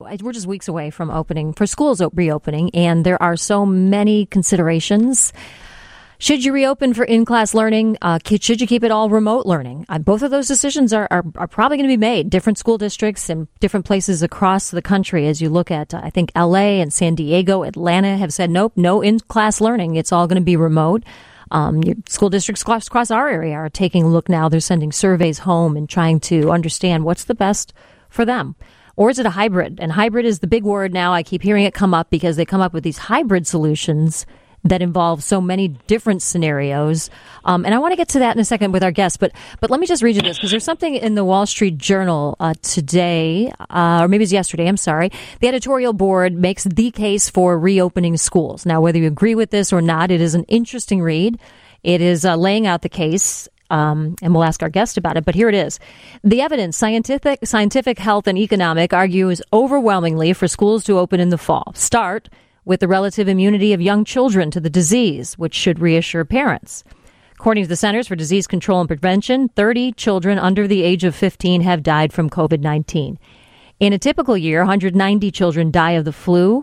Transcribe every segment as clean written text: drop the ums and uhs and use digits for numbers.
we're just weeks away from schools reopening, and there are so many considerations. Should you reopen for in-class learning? Should you keep it all remote learning? Both of those decisions are probably going to be made. Different school districts and different places across the country. As you look at, I think L.A. and San Diego, Atlanta have said, nope, no in-class learning. It's all going to be remote. Your school districts across our area are taking a look now. They're sending surveys home and trying to understand what's the best for them. Or is it a hybrid? And hybrid is the big word now. I keep hearing it come up because they come up with these hybrid solutions that involve so many different scenarios. And I want to get to that in a second with our guest. But let me just read you this, because there's something in the Wall Street Journal today, or maybe it was yesterday, I'm sorry. The editorial board makes the case for reopening schools. Now, whether you agree with this or not, it is an interesting read. It is laying out the case. And we'll ask our guest about it, but here it is. The evidence, scientific, health, and economic, argues overwhelmingly for schools to open in the fall. Start with the relative immunity of young children to the disease, which should reassure parents. According to the Centers for Disease Control and Prevention, 30 children under the age of 15 have died from COVID-19. In a typical year, 190 children die of the flu,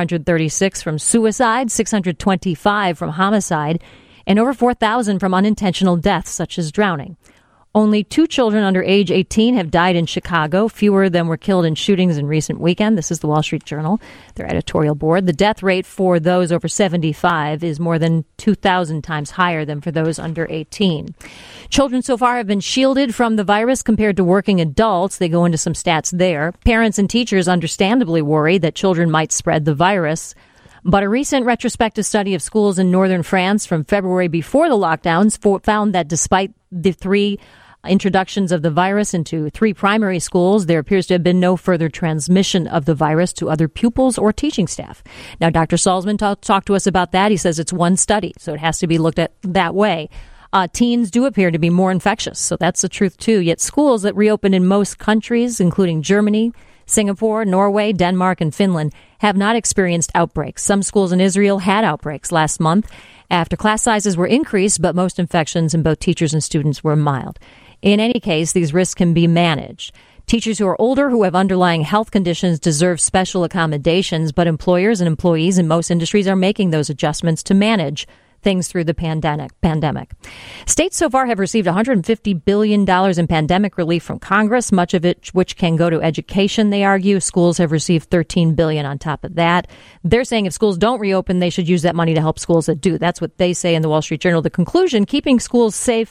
436 from suicide, 625 from homicide, and over 4,000 from unintentional deaths, such as drowning. Only 2 children under age 18 have died in Chicago. Fewer of them were killed in shootings in recent weekend. This is the Wall Street Journal, their editorial board. The death rate for those over 75 is more than 2,000 times higher than for those under 18. Children so far have been shielded from the virus compared to working adults. They go into some stats there. Parents and teachers understandably worry that children might spread the virus. But a recent retrospective study of schools in northern France from February before the lockdowns found that despite the 3 introductions of the virus into 3 primary schools, there appears to have been no further transmission of the virus to other pupils or teaching staff. Now, Dr. Salzman talked to us about that. He says it's one study, so it has to be looked at that way. Teens do appear to be more infectious, so that's the truth, too. Yet schools that reopened in most countries, including Germany, Singapore, Norway, Denmark, and Finland, have not experienced outbreaks. Some schools in Israel had outbreaks last month after class sizes were increased, but most infections in both teachers and students were mild. In any case, these risks can be managed. Teachers who are older, who have underlying health conditions, deserve special accommodations, but employers and employees in most industries are making those adjustments to manage things through the pandemic. States so far have received $150 billion in pandemic relief from Congress, much of it which can go to education, they argue. Schools have received $13 billion on top of that. They're saying if schools don't reopen, they should use that money to help schools that do. That's what they say in the Wall Street Journal. The conclusion, keeping schools safe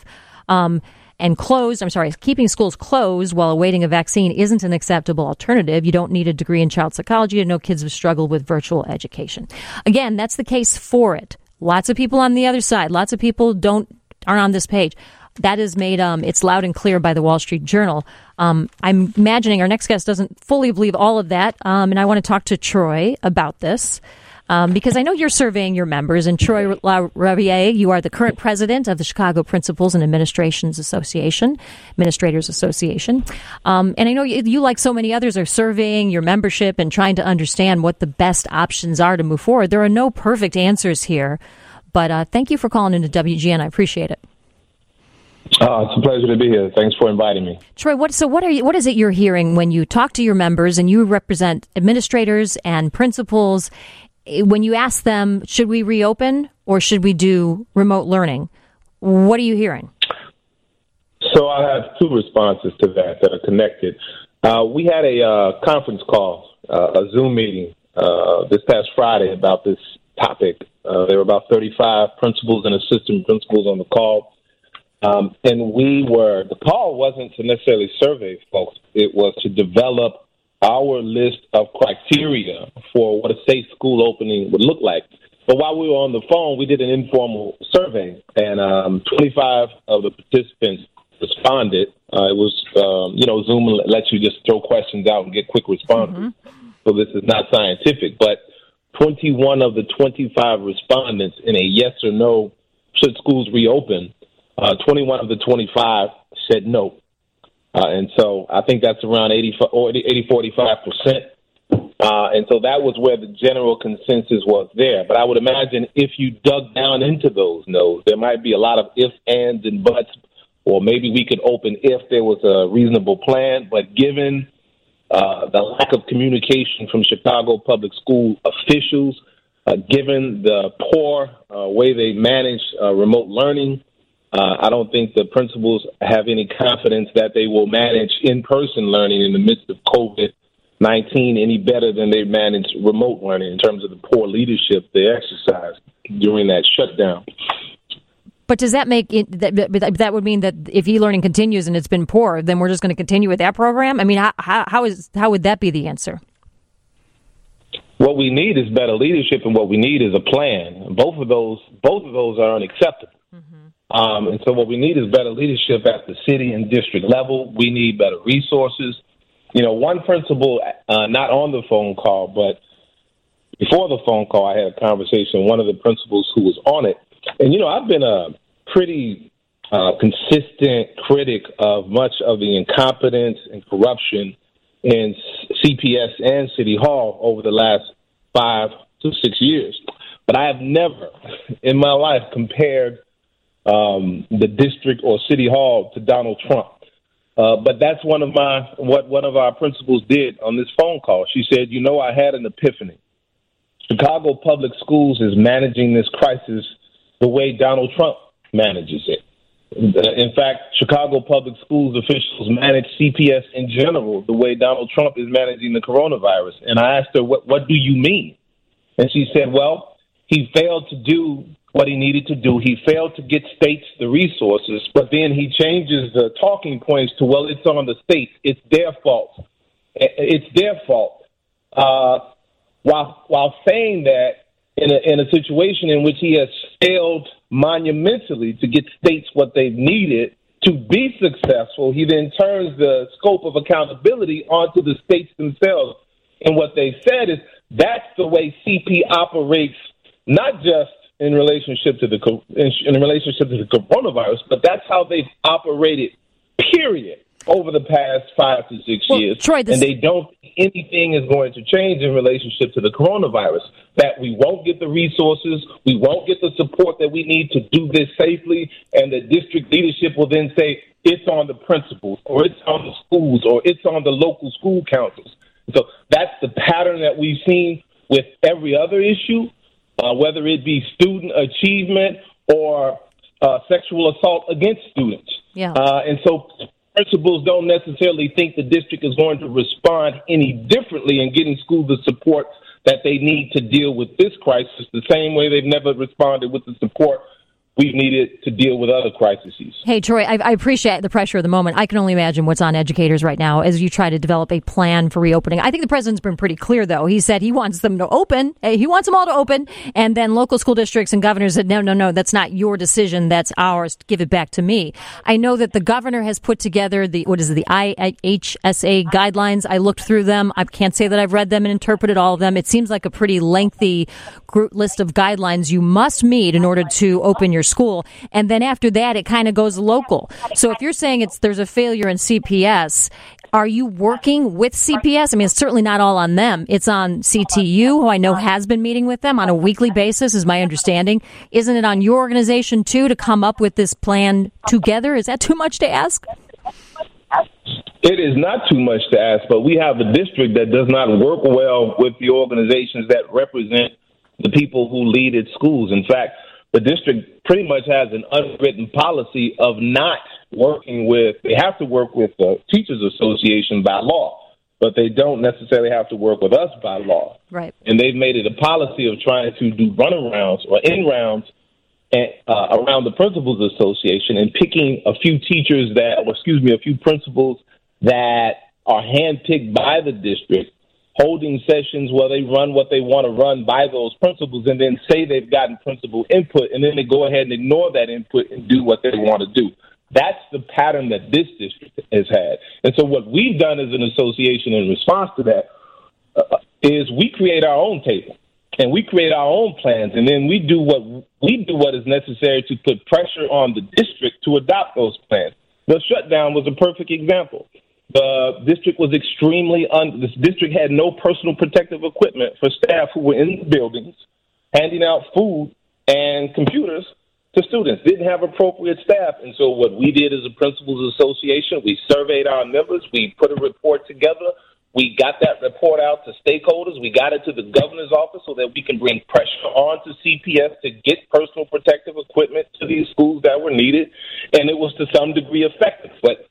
keeping schools closed while awaiting a vaccine isn't an acceptable alternative. You don't need a degree in child psychology to know kids have struggled with virtual education. Again, that's the case for it. Lots of people on the other side. Lots of people aren't on this page. That is made, it's loud and clear by the Wall Street Journal. I'm imagining our next guest doesn't fully believe all of that. And I want to talk to Troy about this. Because I know you're surveying your members, and Troy LaRiviere, you are the current president of the Chicago Principals and Administrators Association. And I know you, like so many others, are surveying your membership and trying to understand what the best options are to move forward. There are no perfect answers here, but thank you for calling into WGN. I appreciate it. It's a pleasure to be here. Thanks for inviting me. Troy, what is it you're hearing when you talk to your members and you represent administrators and principals? When you ask them, should we reopen or should we do remote learning? What are you hearing? So I have 2 responses to that are connected. We had a conference call, a Zoom meeting this past Friday about this topic. There were about 35 principals and assistant principals on the call. And the call wasn't to necessarily survey folks. It was to develop our list of criteria for what a safe school opening would look like. But while we were on the phone, we did an informal survey, and 25 of the participants responded. It was, Zoom lets you just throw questions out and get quick responses. Mm-hmm. So this is not scientific. But 21 of the 25 respondents in a yes or no, should schools reopen, 21 of the 25 said no. And so I think that's around 45%. And so that was where the general consensus was there. But I would imagine if you dug down into those no's, there might be a lot of ifs, ands, and buts, or maybe we could open if there was a reasonable plan. But given the lack of communication from Chicago public school officials, given the poor way they manage remote learning. I don't think the principals have any confidence that they will manage in-person learning in the midst of COVID-19 any better than they manage remote learning in terms of the poor leadership they exercised during that shutdown. But does that make it, that would mean that if e-learning continues and it's been poor, then we're just going to continue with that program? I mean, how would that be the answer? What we need is better leadership, and what we need is a plan. Both of those are unacceptable. Mm-hmm. And so what we need is better leadership at the city and district level. We need better resources. You know, one principal, not on the phone call, but before the phone call, I had a conversation with one of the principals who was on it. And, you know, I've been a pretty consistent critic of much of the incompetence and corruption in CPS and City Hall over the last 5 to 6 years. But I have never in my life compared the district or City Hall to Donald Trump. But that's what one of our principals did on this phone call. She said, you know, I had an epiphany. Chicago Public Schools is managing this crisis the way Donald Trump manages it. In fact, Chicago Public Schools officials manage CPS in general the way Donald Trump is managing the coronavirus. And I asked her, what do you mean? And she said, well, he failed to do what he needed to do. He failed to get states the resources, but then he changes the talking points to, well, it's on the states. It's their fault. It's their fault. While saying that, in a situation in which he has failed monumentally to get states what they've needed to be successful, he then turns the scope of accountability onto the states themselves. And what they said is that's the way CP operates, not just in relationship to the coronavirus, but that's how they've operated, period, over the past 5 to 6 years. Troy, and they don't think anything is going to change in relationship to the coronavirus, that we won't get the resources, we won't get the support that we need to do this safely, and the district leadership will then say it's on the principals, or it's on the schools, or it's on the local school councils. So that's the pattern that we've seen with every other issue, whether it be student achievement or sexual assault against students. Yeah. And so principals don't necessarily think the district is going to respond any differently in getting schools the support that they need to deal with this crisis, the same way they've never responded with the support we've needed to deal with other crises. Hey, Troy, I appreciate the pressure of the moment. I can only imagine what's on educators right now as you try to develop a plan for reopening. I think the president's been pretty clear, though. He said he wants them to open. He wants them all to open. And then local school districts and governors said, no, that's not your decision. That's ours. Give it back to me. I know that the governor has put together the IHSA guidelines. I looked through them. I can't say that I've read them and interpreted all of them. It seems like a pretty lengthy list of guidelines you must meet in order to open your school. And then after that, it kind of goes local. So if you're saying there's a failure in CPS, are you working with CPS? I mean, it's certainly not all on them. It's on CTU, who I know has been meeting with them on a weekly basis, is my understanding. Isn't it on your organization, too, to come up with this plan together? Is that too much to ask? It is not too much to ask, but we have a district that does not work well with the organizations that represent the people who lead its schools. In fact, the district pretty much has an unwritten policy of not working with, they have to work with the Teachers Association by law, but they don't necessarily have to work with us by law. Right. And they've made it a policy of trying to do runarounds or in-rounds around the Principals Association and picking a few a few principals that are handpicked by the district, holding sessions where they run what they want to run by those principals and then say they've gotten principal input, and then they go ahead and ignore that input and do what they want to do. That's the pattern that this district has had. And so what we've done as an association in response to that is we create our own table and we create our own plans, and then we do what is necessary to put pressure on the district to adopt those plans. The shutdown was a perfect example. The district was this district had no personal protective equipment for staff who were in the buildings, handing out food and computers to students, didn't have appropriate staff. And so what we did as a Principals Association, we surveyed our members, we put a report together, We got that report out to stakeholders. We got it to the governor's office so that we can bring pressure on to CPS to get personal protective equipment to these schools that were needed, and it was to some degree effective. But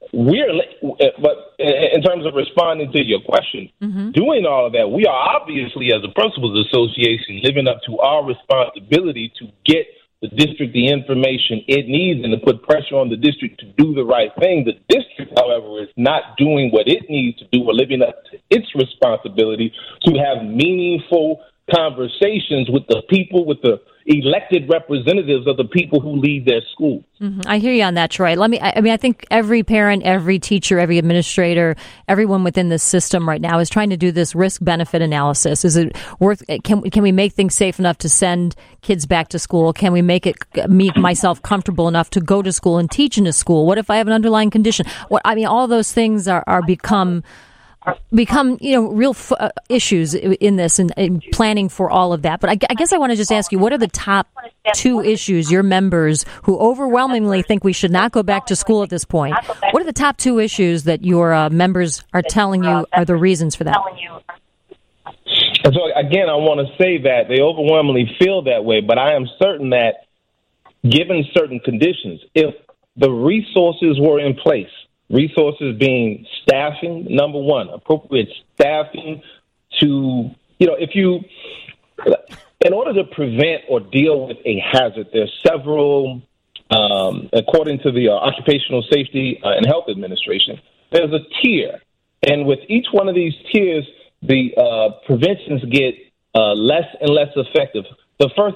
in terms of responding to your question, doing all of that, we are obviously, as a principals association, living up to our responsibility to get the district the information it needs and to put pressure on the district to do the right thing. The district, however, is not doing what it needs to do or living up to its responsibility to have meaningful conversations with the people, with the elected representatives of the people who lead their schools. I hear you on that, Troy. I think every parent, every teacher, every administrator, everyone within this system right now is trying to do this risk-benefit analysis. Is it worth? Can we make things safe enough to send kids back to school? Can we make myself comfortable enough to go to school and teach in a school? What if I have an underlying condition? All those things are become real issues in this and planning for all of that. But I guess I want to just ask you, what are the top two issues your members who overwhelmingly think we should not go back to school at this point? What are the top two issues that your members are telling you are the reasons for that? And so, again, I want to say that they overwhelmingly feel that way, but I am certain that given certain conditions, if the resources were in place, resources being staffing, number one, appropriate staffing to, in order to prevent or deal with a hazard, there's several, according to the Occupational Safety and Health Administration, there's a tier. And with each one of these tiers, the preventions get less and less effective. The first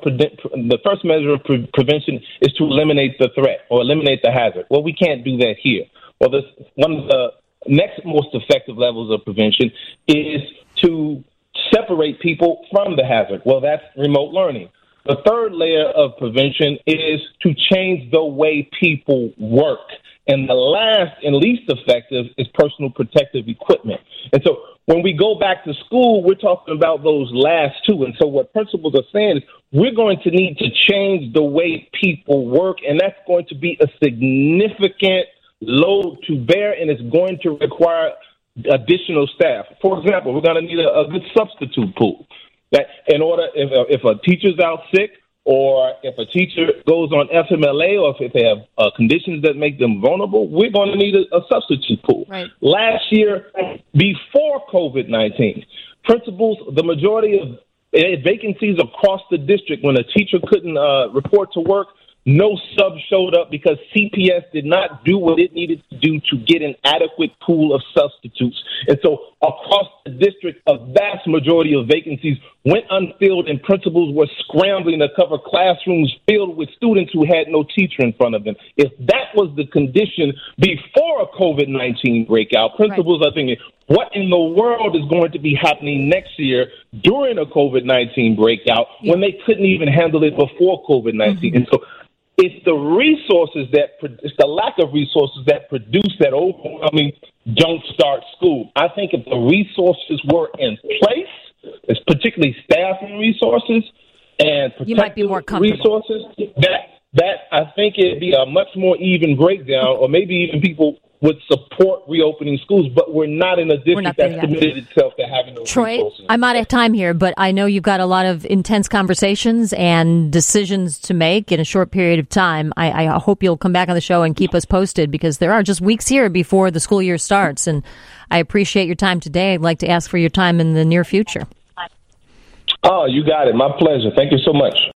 measure of prevention is to eliminate the threat or eliminate the hazard. Well, we can't do that here. Well, one of the next most effective levels of prevention is to separate people from the hazard. Well, that's remote learning. The third layer of prevention is to change the way people work. And the last and least effective is personal protective equipment. And so when we go back to school, we're talking about those last two. And so what principals are saying is we're going to need to change the way people work, and that's going to be a significant load to bear, and it's going to require additional staff. For example, we're going to need a good substitute pool. That in order, if a teacher's out sick, or if a teacher goes on FMLA, or if they have conditions that make them vulnerable, we're going to need a substitute pool. Right. Last year, before COVID-19, principals, the majority of vacancies across the district, when a teacher couldn't report to work, no sub showed up because CPS did not do what it needed to do to get an adequate pool of substitutes. And so across the district, a vast majority of vacancies went unfilled, and principals were scrambling to cover classrooms filled with students who had no teacher in front of them. If that was the condition before a COVID-19 breakout, principals are thinking, what in the world is going to be happening next year during a COVID-19 breakout when they couldn't even handle it before COVID-19? And so it's the resources it's the lack of resources that produce that overwhelming don't start school. I think if the resources were in place, it's particularly staffing resources and you might be more comfortable. resources, that I think it'd be a much more even breakdown, or maybe even people would support reopening schools, but we're not in a district that's committed itself to having those resources. Troy, I'm out of time here, but I know you've got a lot of intense conversations and decisions to make in a short period of time. I hope you'll come back on the show and keep us posted, because there are just weeks here before the school year starts, and I appreciate your time today. I'd like to ask for your time in the near future. Oh, you got it. My pleasure. Thank you so much.